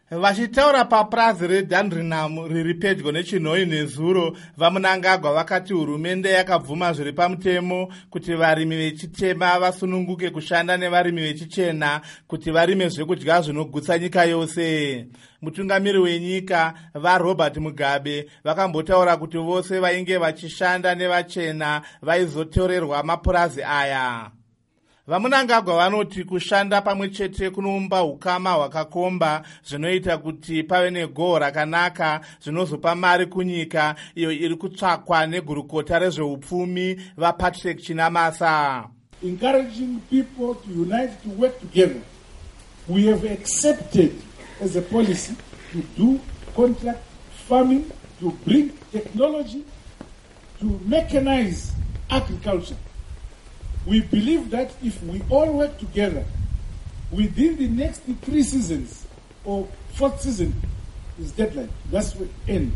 Vachitaura papurazi reDandrinham riri pedyo neChinhoyi neZuro, vaMunangagwa vakati hurumende yakabvuma zviri pamutemo kuti varimi vechitema vasununguke kushanda nevarimi vechichena kuti varime zvekudya zvinogutsa nyika yose. Mutungamiri wenyika vaRobert Mugabe vakambotaura kuti vose vainge vachishanda nevachena vaizotorerwa mapurazi aya. VaMunangagwa vanoti kushanda pamwe chete kunoumba ukama hwakakomba zvinoita kuti pave negoho rakanaka zvinozopa mari kunyika iyo iri kutsvakwa negurukota rezveupfumi vaPatrick Chinamasa. Encouraging people to unite, to work together. We have accepted as a policy to do contract farming, to bring technology, to mechanize agriculture. We believe that if we all work together, within the next 3 seasons or 4th season is deadline, that's the end.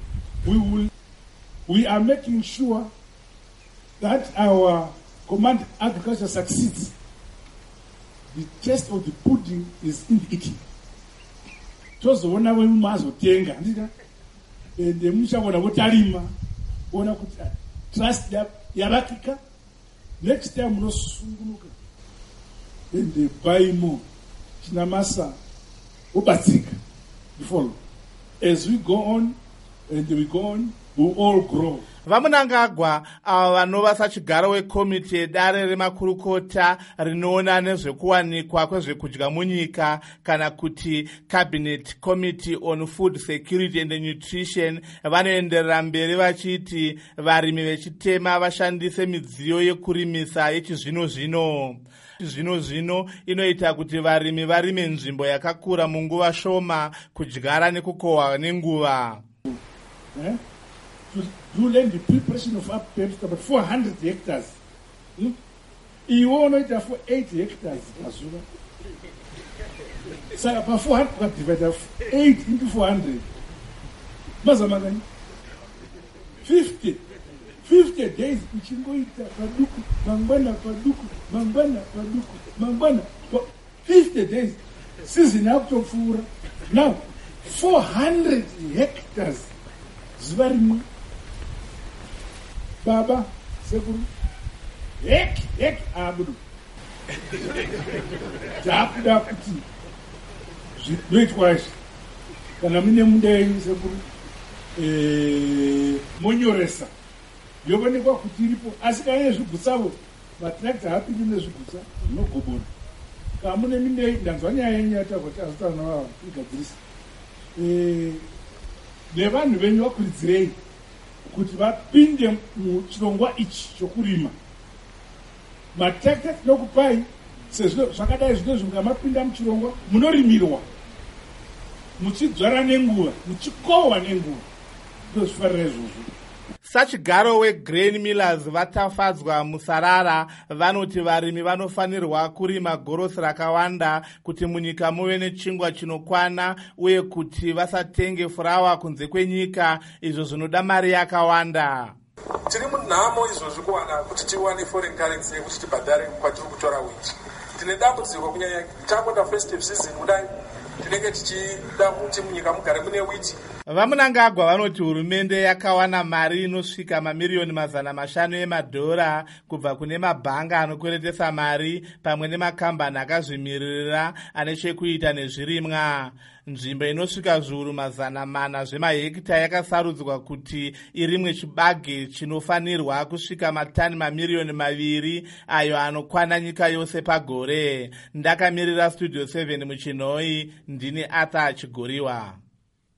We are making sure that our command agriculture succeeds. The taste of the pudding is in the eating. Tozoona when mazotenga ndika ende muchaona votarima ona kuti trust yarakika. Next time no sungunuka and they buy more. Chinamasa ubatsika before. As we go on and we go on, we all grow. VaMunangagwa ava vanova sachigaro wekomiti yedare remakurukota rinoona nezvekuwanikwa kwezvekudya munyika kana kuti Cabinet Committee on Food Security and Nutrition vanoenderera mberi vachiti varimi vechitema vashandise midziyo yekurimisa yechizvino-zvino. Zvino inoita kuti varimi varime nzvimbo yakakura munguva shoma kudyara nekukohwa nenguva. To learn the preparation of up perhaps about 400 hectares. You want it for 8 hectares. So about 400 divided 8 into 400. 50 days. Mangwana. 50 days. Season out of Fura. Now, 400 hectares. Zvarimwe. Baba, sekuru, hek, abudu. Jakuda kuti, zvinoitwa izvi. Kana mune mundaini sekuru, monyoresa. Yoonekwa kuti iripo, asi kana nezvigutsavo, matrakta hapindi nezvigutsa, zvinogobora. Kana mune mundaini, ndanzwa nyaya yenyu yatakuti azotana vava igadzirisa. Nevanhu venyu vakuridzirei kuti vapinde muchirongwa ichi chokurima. Matrakta tinokupai sezvo zvakadai zvinozvi mukamapinda muchirongwa munorimirwa muchidzvara nenguva muchikohwa nenguva ndozvifarira izvozvo. Sachigaro weGrain Millers vatafadzwa Musarara vanoti varimi vanofanirwa kurima gorosi rakawanda kuti munyika muve nechingwa chinokwana uye kuti vasatenge furawa kunze kwenyika izvo zvinoda mari yakawanda. Tiri munhamo izvozvi kuwana kuti tiwane foreign currency yekuti tibhadhare kwatiri kutora wheat. Tine dambudziko kunyanya takonda festive season kudai tinenge tichida kuti munyika mugare mune wheat. VaMunangagwa vanoti hurumende yakawana mari inosvika mamiriyoni $500 emadhora kubva kune mabhanga anokweretesa mari pamwe nemakambani akazvimiririra ane chekuita nezvirimwa. Nzvimbo inosvika zviuru 400 zvemahekita yakasarudzwa kuti irimwe chibage chinofanirwa kusvika matani mamiriyoni 2 ayo anokwana nyika yose pagore. Ndakamirira Studio 7 muChinhoyi, ndini Arthur Chigoriwa.